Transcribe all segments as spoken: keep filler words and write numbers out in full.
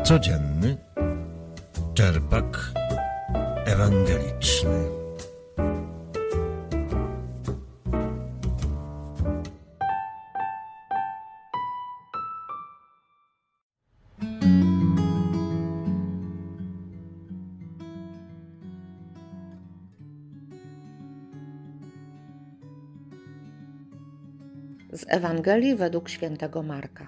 Codzienny czerpak ewangeliczny. Z Ewangelii według świętego Marka.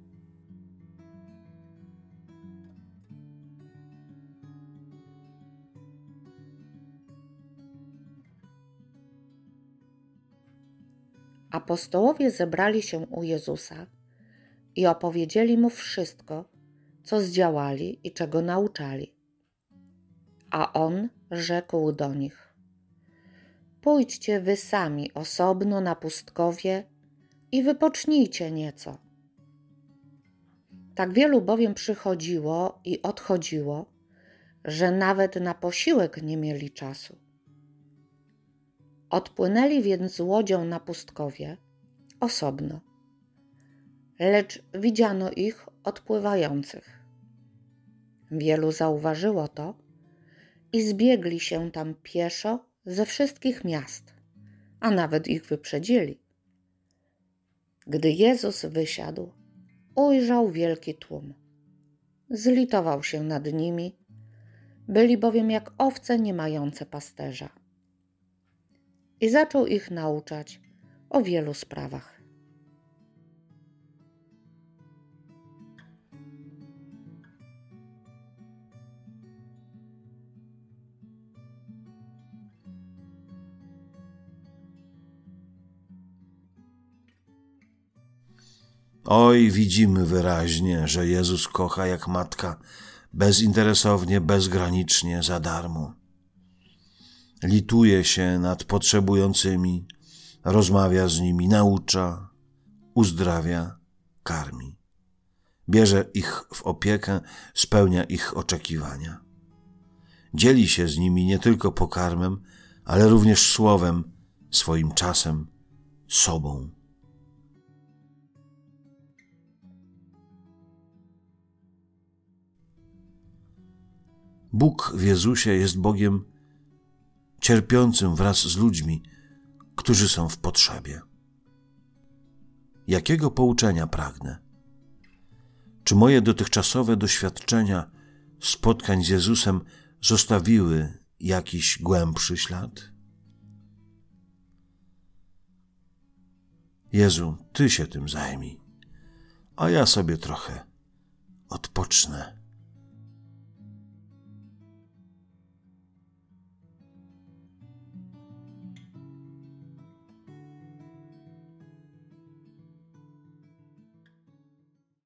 Apostołowie zebrali się u Jezusa i opowiedzieli Mu wszystko, co zdziałali i czego nauczali. A On rzekł do nich: Pójdźcie wy sami osobno na pustkowie i wypocznijcie nieco. Tak wielu bowiem przychodziło i odchodziło, że nawet na posiłek nie mieli czasu. Odpłynęli więc łodzią na pustkowie, osobno, lecz widziano ich odpływających. Wielu zauważyło to i zbiegli się tam pieszo ze wszystkich miast, a nawet ich wyprzedzili. Gdy Jezus wysiadł, ujrzał wielki tłum. Zlitował się nad nimi, byli bowiem jak owce nie mające pasterza. I zaczął ich nauczać o wielu sprawach. Oj, widzimy wyraźnie, że Jezus kocha jak matka, bezinteresownie, bezgranicznie, za darmo. Lituje się nad potrzebującymi, rozmawia z nimi, naucza, uzdrawia, karmi. Bierze ich w opiekę, spełnia ich oczekiwania. Dzieli się z nimi nie tylko pokarmem, ale również słowem, swoim czasem, sobą. Bóg w Jezusie jest Bogiem cierpiącym wraz z ludźmi, którzy są w potrzebie. Jakiego pouczenia pragnę? Czy moje dotychczasowe doświadczenia spotkań z Jezusem zostawiły jakiś głębszy ślad? Jezu, Ty się tym zajmij, a ja sobie trochę odpocznę.